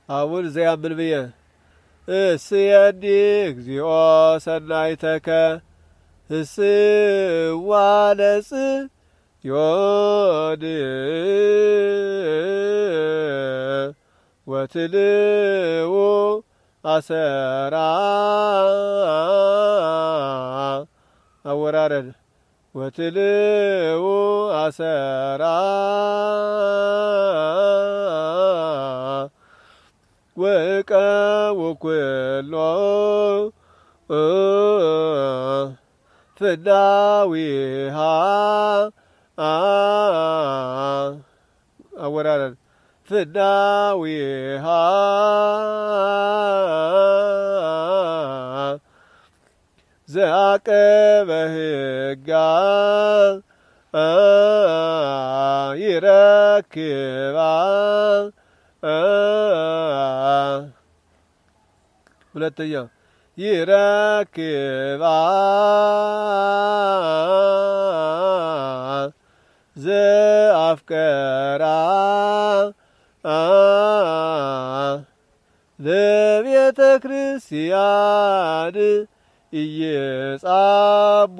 አሁን ዘያምን ብየ እስየኒ እግዚኦ ሰናይተከ እስዋ ለጽዮን ወትልው አሰራ አወራረድ ወትልው አሰራ ወቀው ኩሎ ፍዳዊሃ አወራረድ ፍዳዊሃ ዘአቀበ ሕጋ ይረክባ ሁለተኛ ይረክባ ዘአፍቀራ ለቤተ ክርስቲያን ኢየጻቡ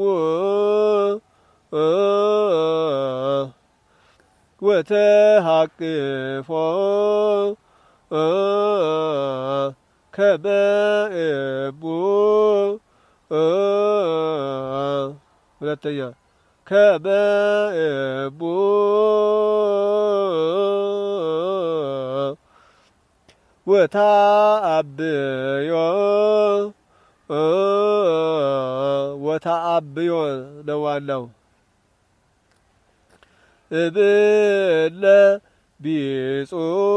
ወተሐቅፎ ከበእቡ ሁለተኛ ከበእቡ ወታአብዮ ወታአብዮ ነው ዋናው እብለ ቢጹ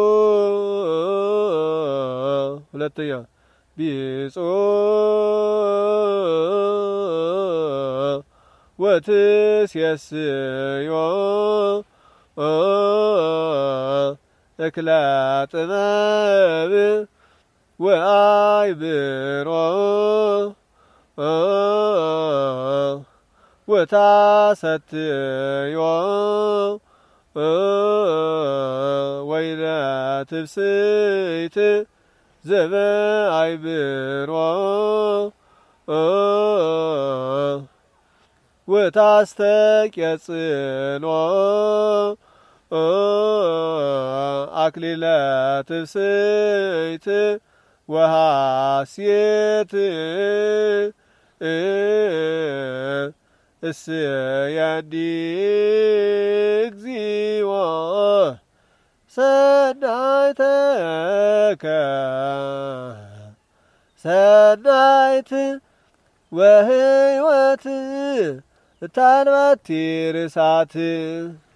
ሁለተኛ ቢጹ ወትሴስዮ እክለ ጥበብ ወአይብሮ ወታሰትዮ ወይነ ትብስይት ዘበአይብሮ ወታስተቄጽሎ አክሊለ ትብስይት ወሐሴት እስየኒ እግዚኦ ሰናይተከ ሰናይት ወሕይወት ታንባቲ ርሳት